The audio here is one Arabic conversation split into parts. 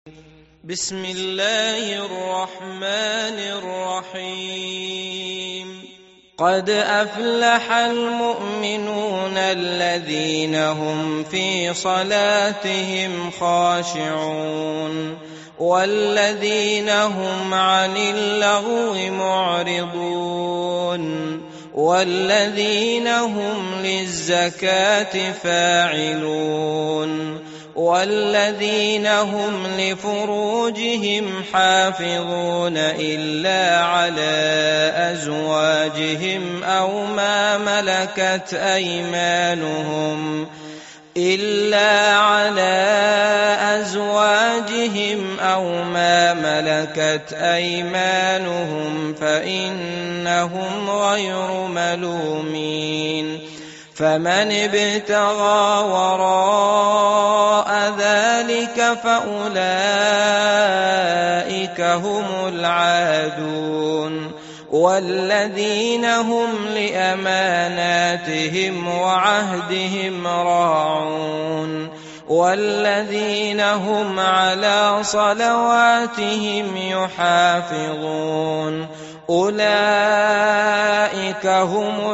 بسم الله الرحمن الرحيم قد أفلح المؤمنون الذين هم في صلاتهم خاشعون والذين هم عن اللغو معرضون والذين هم للزكاة فاعلون والذين هم لفروجهم حافظون إلا على أزواجهم أو ما ملكت أيمانهم فإنهم غير ملومين فمن ابتغى وراء ذلك فأولئك هم العادون والذين هم لأماناتهم وعهدهم راعون والذين هم على صلواتهم يحافظون أولئك هم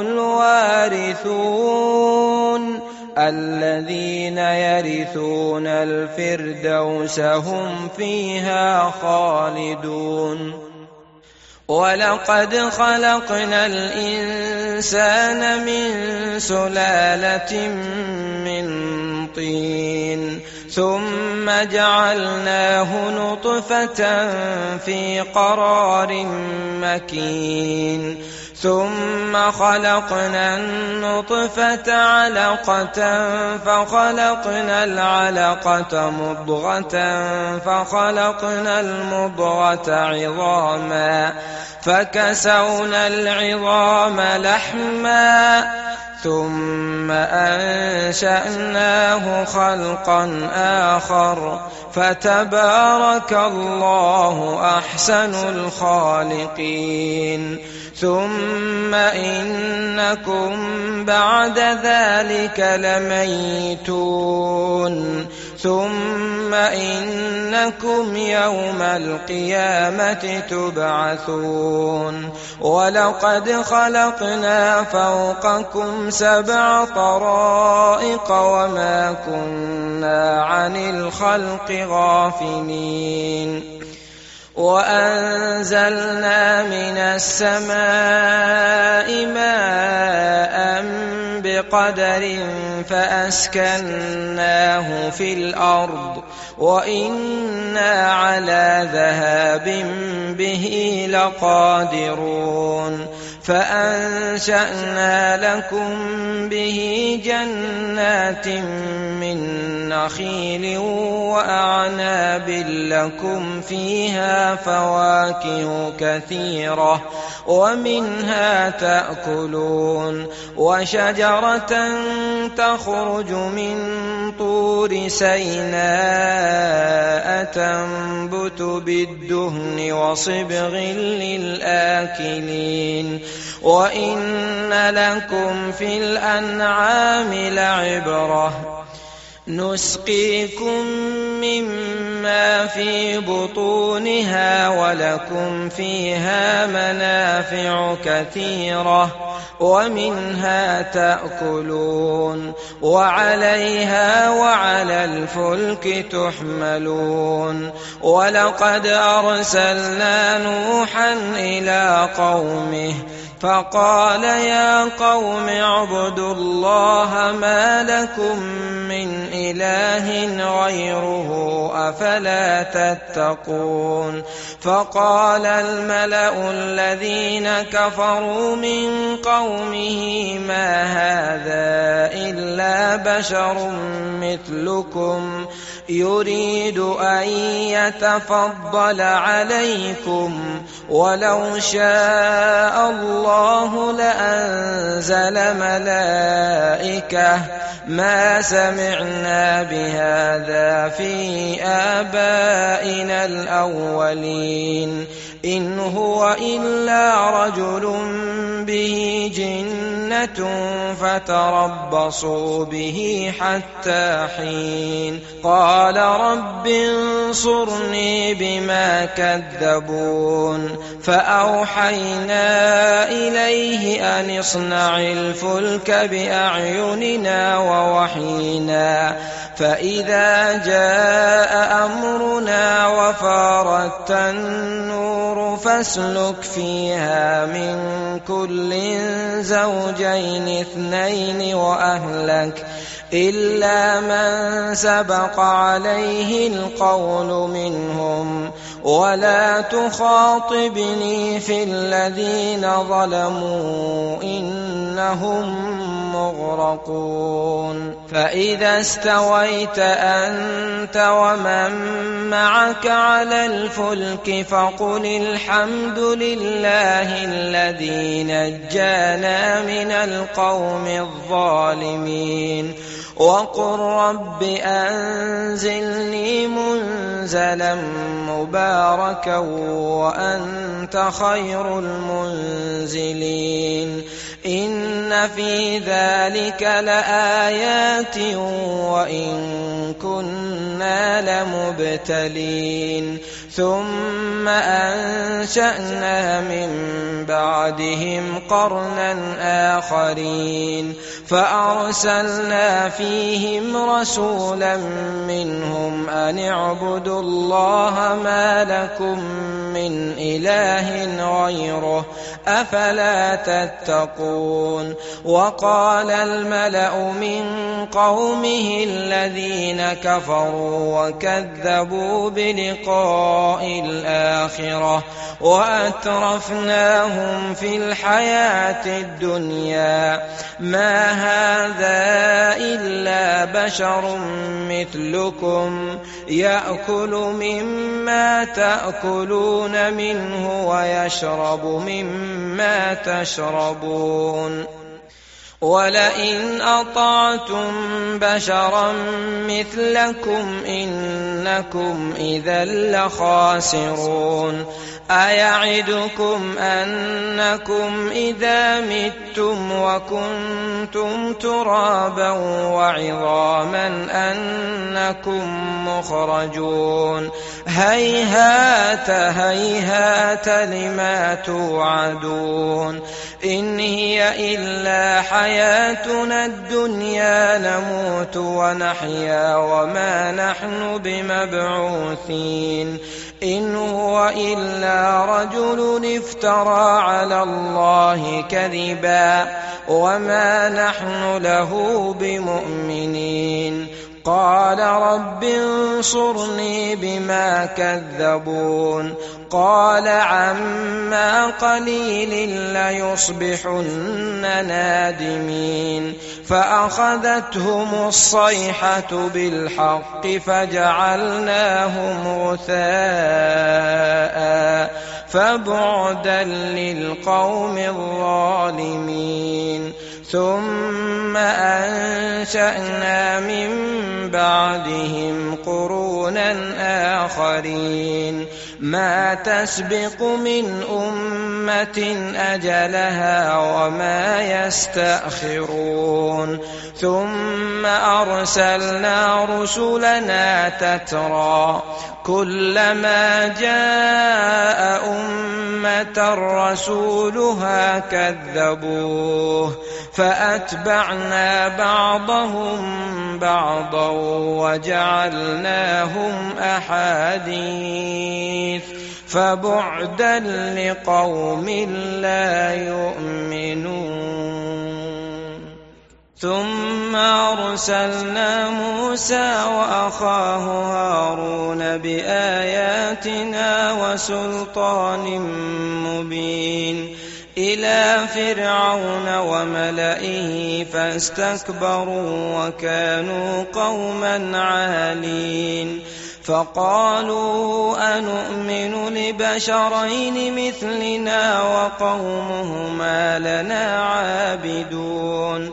الوارثون الذين يرثون الفردوس هم فيها خالدون ولقد خلقنا الإنسان من سلالة من طين ثم جعلناه نطفة في قرار مكين ثم خلقنا النطفة علقة فخلقنا العلقة مضغة فخلقنا المضغة عظاما فكسونا العظام لحما ثم أنشأناه خلقا آخر فتبارك الله أحسن الخالقين ثم إنكم بعد ذلك لميتون ثم إنكم يوم القيامة تبعثون ولقد خلقنا فوقكم 7 طرائق وما كنا عن الخلق غافلين وأنزلنا من السماء ماء بقدر فأسكناه في الأرض وإنا على ذهاب به لقادرون فأنشأنا لكم به جنات من نخيل وأعناب لكم فيها فواكه كثيرة ومنها تأكلون وشجرة تخرج من طور سيناء تنبت بالدهن وصبغ للآكلين وإن لكم في الأنعام لعبرة نسقيكم مما في بطونها ولكم فيها منافع كثيرة ومنها تأكلون وعليها وعلى الفلك تحملون ولقد أرسلنا نوحا إلى قومه فقال يا قوم اعبدوا الله ما لكم من إله غيره أفلا تتقون فقال الملأ الذين كفروا من قومه ما هذا إلا بشر مثلكم يريد أن يتفضل عليكم ولو شاء الله لأنزل ملائكة ما سمعنا بهذا في آبائنا الأولين إن هو إلا رجل به جنة جنة فتربصوا به حتى حين قال رب انصرني بما كذبون فأوحينا إليه أن اصنع الفلك بأعيننا ووحينا فإذا جاء أمرنا وفارت النور فاسلك فيها من كل زوجين اثنين وأهلك إلا من سبق عليه القول منهم ولا تخاطبني في الذين ظلموا إنهم مغرقون فإذا استويت أنت ومن معك على الفلك فقل الحمد لله الذي نجانا من القوم الظالمين وقل رب أنزلني منزلا مباركا وأنت خير المنزلين إن في ذلك لآيات وإن كنا لمبتلين ثم أنشأنا من بعدهم قرنا آخرين فأرسلنا فيهم رسولا منهم أن اعبدوا الله ما لكم من إله غيره أفلا تتقون وقال الملأ من قومه الذين كفروا وكذبوا بلقاء الآخرة وأترفناهم في الحياة الدنيا ما هذا إلا بشر مثلكم يأكل مما تأكلون منه ويشرب مما تشربون ولئن أطعتم بشرا مثلكم إنكم إذا لخاسرون أيعدكم أنكم إذا متم وكنتم ترابا وعظاما أنكم مخرجون هيهات هيهات لما توعدون إن هي إلا حياتنا الدنيا نموت ونحيا وما نحن بمبعوثين إن هو إلا رجل افترى على الله كذبا وما نحن له بمؤمنين قال رب انصرني بما كذبون قال عما قليل ليصبحن نادمين فأخذتهم الصيحة بالحق فجعلناهم غثاء فبعدا للقوم الظالمين ثم أنشأنا من بعدهم قرونا آخرين ما تسبق من أمة أجلها وما يستأخرون ثم أرسلنا رسلنا تترى كلما جاء أمة رسولها كذبوه فأتبعنا بعضهم بعضا وجعلناهم أحاديث فبعدا لقوم لا يؤمنون ثم أرسلنا موسى وأخاه هارون بآياتنا وسلطان مبين إلى فرعون وملئه فاستكبروا وكانوا قوما عالين فقالوا أنؤمن لبشرين مثلنا وقومهما لنا عابدون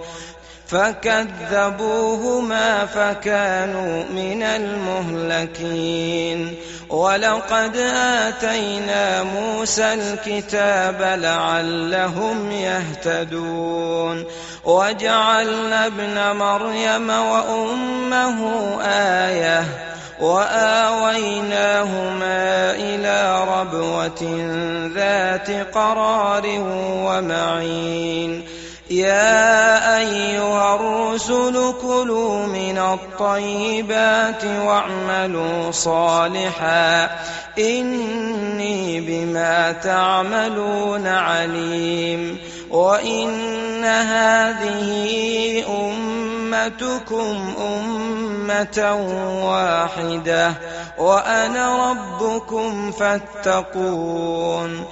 فكذبوهما فكانوا من المهلكين ولقد آتينا موسى الكتاب لعلهم يهتدون وجعلنا ابن مريم وأمه آية وآويناهما إلى ربوة ذات قرار ومعين يا أيها الرسل كلوا من الطيبات واعملوا صالحا إني بما تعملون عليم وإن هذه أمتكم أمة واحدة وأنا ربكم فاتقون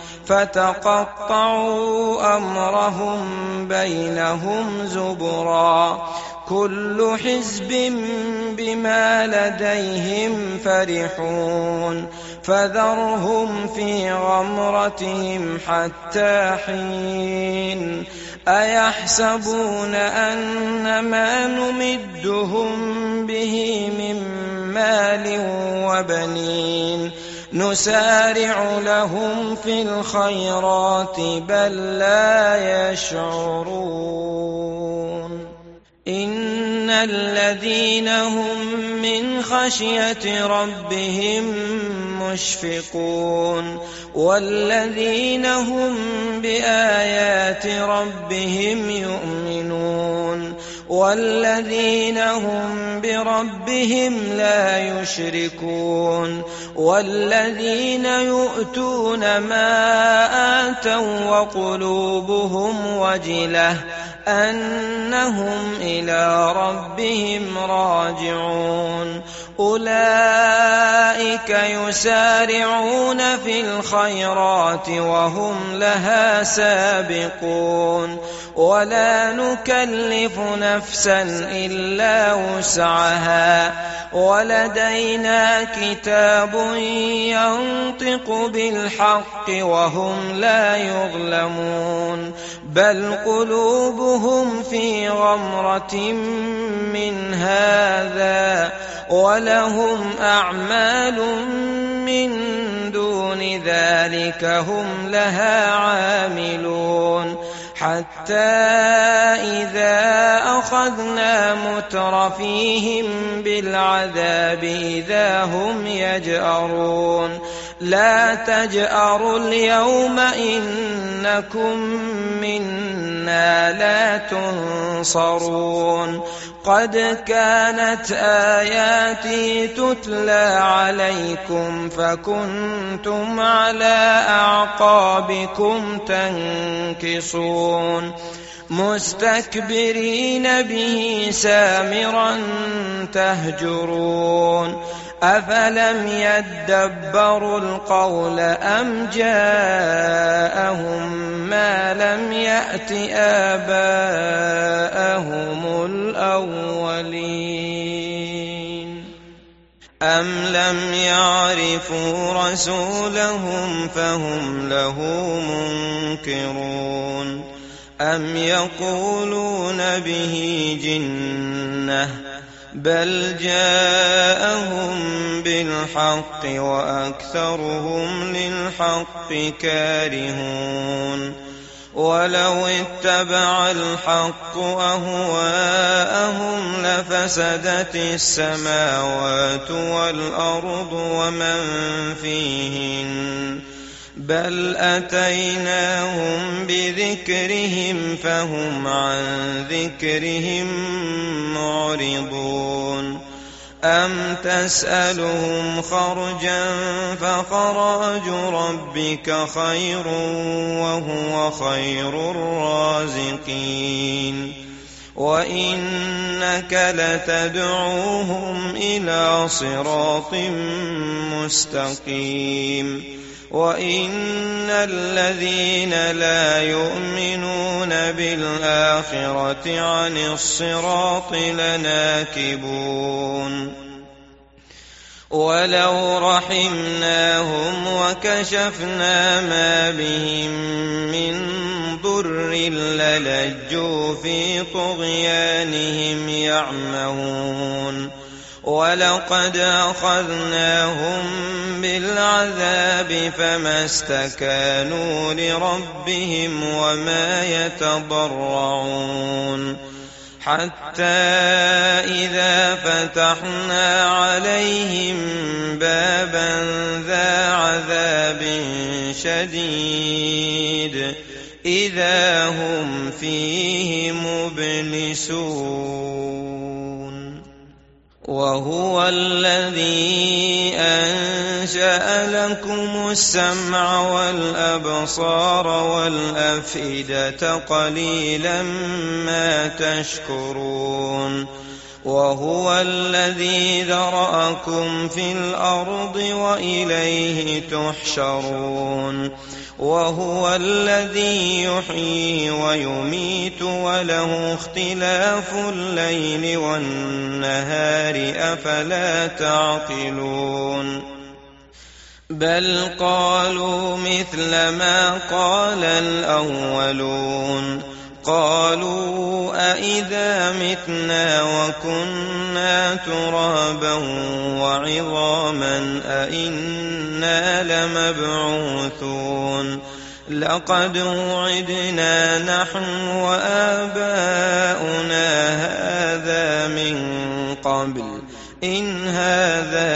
فتقطعوا أمرهم بينهم زبرا كل حزب بما لديهم فرحون فذرهم في غمرتهم حتى حين أيحسبون أن ما نمدهم به من مال وبنين نسارع لهم في الخيرات بل لا يشعرون إن الذين هم من خشية ربهم مشفقون والذين هم بآيات ربهم يؤمنون والذين هم بربهم لا يشركون والذين يؤتون ما آتوا وقلوبهم وجلة أنهم إلى ربهم راجعون أولئك يسارعون في الخيرات وهم لها سابقون ولا نكلف نفسا إلا وسعها ولدينا كتاب ينطق بالحق وهم لا يظلمون بل قلوبهم في غمرة من هذا ولهم أعمال من دون ذلك هم لها عاملون حتى إذا أخذنا مترفيهم بالعذاب إذا هم يجأرون لا تجأروا اليوم إنكم منا لا تنصرون قد كانت آياتي تتلى عليكم فكنتم على أعقابكم تنكصون مستكبرين به سامرا تهجرون أفلم يدبروا القول أم جاءهم ما لم يأت آباءهم الأولين أم لم يعرفوا رسولهم فهم له منكرون أم يقولون به جنة بل جاءهم بالحق وأكثرهم للحق كارهون ولو اتبع الحق أهواءهم لفسدت السماوات والأرض ومن فيهن بل أتيناهم بذكرهم فهم عن ذكرهم معرضون أم تسألهم خرجا فخراج ربك خير وهو خير الرازقين وإنك لتدعوهم إلى صراط مستقيم وإن الذين لا يؤمنون بالآخرة عن الصراط لناكبون ولو رحمناهم وكشفنا ما بهم من ضر للجوا في طغيانهم يعمهون ولقد أخذناهم بالعذاب فما استكانوا لربهم وما يتضرعون حتى إذا فتحنا عليهم بابا ذا عذاب شديد إذا هم فيه مبلسون وهو الذي أنشأ لكم السمع والأبصار والأفئدة قليلا ما تشكرون وهو الذي ذرأكم في الأرض وإليه تحشرون وهو الذي يحيي ويميت وله اختلاف الليل والنهار أفلا تعقلون بل قالوا مثل ما قال الأولون قالوا أإذا متنا وكنا ترابا وعظاما أإنا لمبعوثون لقد وعدنا نحن وآباؤنا هذا من قبل إن هذا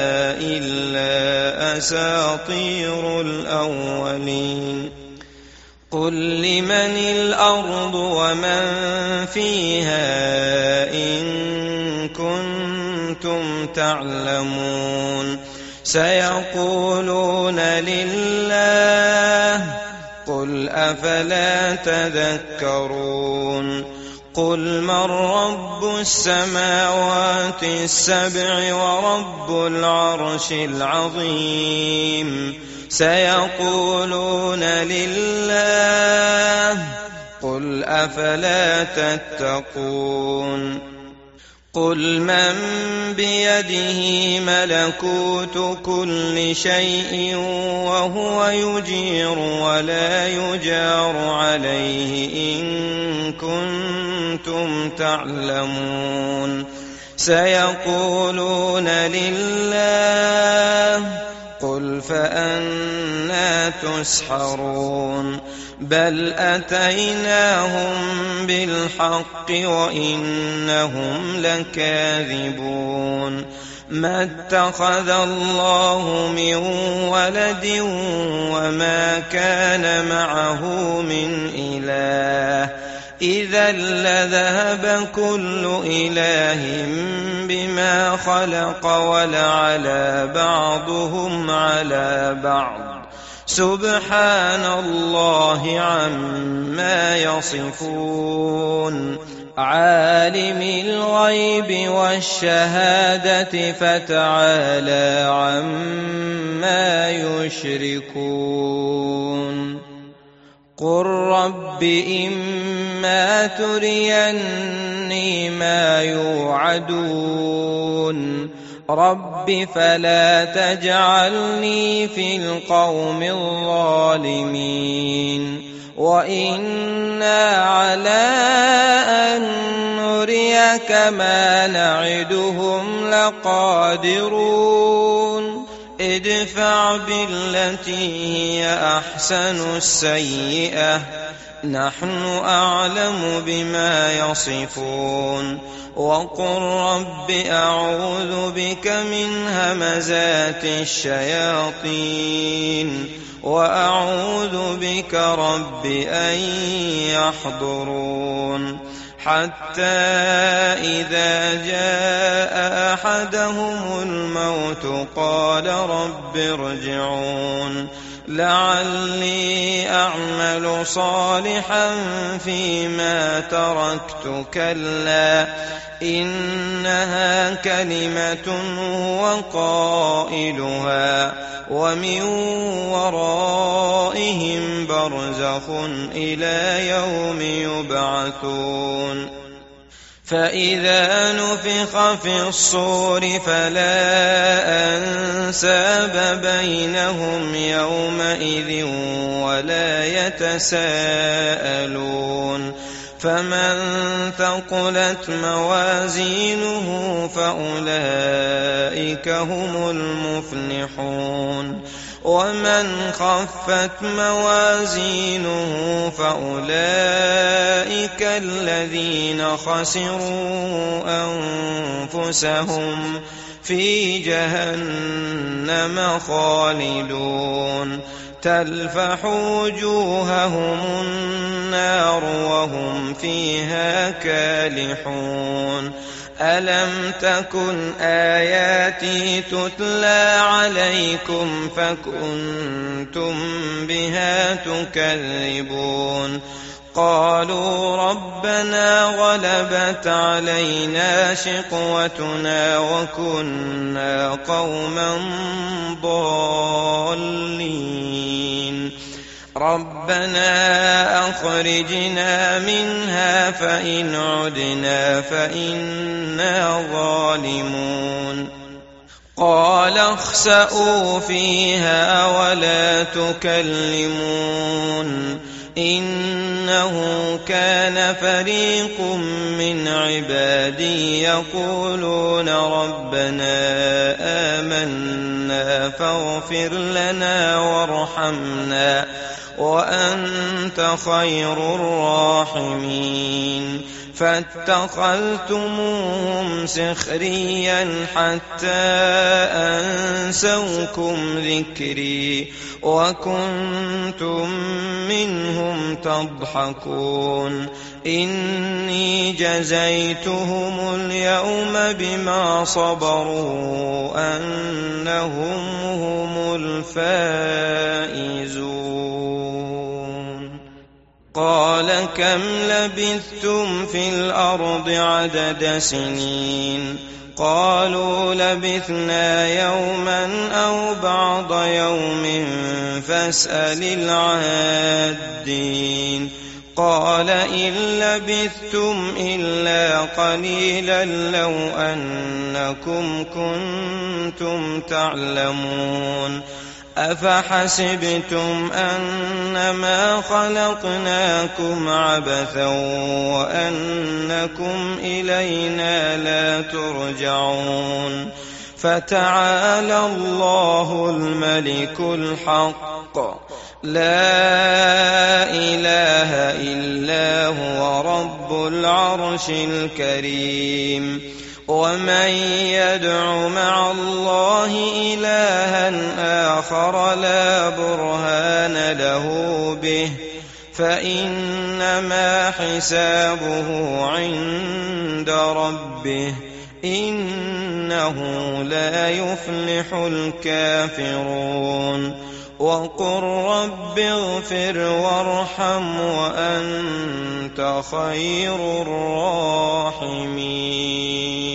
إلا أساطير الأولين قل لمن الأرض ومن فيها إن كنتم تعلمون سيقولون لله قل أفلا تذكرون قل من رب السماوات السبع ورب العرش العظيم سيقولون لله قل أفلا تتقون قل من بيده ملكوت كل شيء وهو يجير ولا يجار عليه إن كنتم تعلمون سيقولون لله قل فأنى تسحرون بل أتيناهم بالحق وإنهم لكاذبون ما اتخذ الله من ولد وما كان معه من إله إذا لذهب كل إله بما خلق ولعلى بعضهم على بعض سبحان الله عما يصفون عالم الغيب والشهادة فتعالى عما يشركون قل رب إما تريني ما يوعدون رب فلا تجعلني في القوم الظالمين وإنا على أن نريك ما نعدهم لقادرون ادفع بالتي هي أحسن السيئة نحن أعلم بما يصفون وقل رب أعوذ بك من همزات الشياطين وأعوذ بك رب أن يحضرون حتى إذا جاء أحدهم الموت قال رب ارجعون لعلي أعمل صالحا فيما تركت كلا إنها كلمة هو قائلها ومن ورائهم برزخ إلى يوم يبعثون فإذا نفخ في الصور فلا أنساب بينهم يومئذ ولا يتساءلون فمن ثقلت موازينه فأولئك هم المفلحون ومن خفت موازينه فأولئك الذين خسروا أنفسهم في جهنم خالدون تلفح وجوههم النار وهم فيها كالحون ألم تكن آياتي تتلى عليكم فكنتم بها تكذبون قالوا ربنا غلبت علينا شقوتنا وكنا قوما ضالين ربنا أخرجنا منها فإن عدنا فإنا ظالمون قال اخسئوا فيها ولا تكلمون إنه كان فريق من عبادي يقولون ربنا آمنا فاغفر لنا وارحمنا وأنت خير الراحمين فاتخذتموهم سخريا حتى أنسوكم ذكري وكنتم منهم تضحكون إني جزيتهم اليوم بما صبروا أنهم هم الفائزون قال كم لبثتم في الأرض عدد سنين قالوا لبثنا يوما أو بعض يوم فاسأل العادين قال إن لبثتم إلا قليلا لو أنكم كنتم تعلمون أفحسبتم أنما خلقناكم عبثا وأنكم إلينا لا ترجعون فتعالى الله الملك الحق لا إله إلا هو رب العرش الكريم ومن يدع مع الله إلها آخر لا برهان له به فإنما حسابه عند ربه إنه لا يفلح الكافرون وقل رب اغفر وارحم وأنت خير الراحمين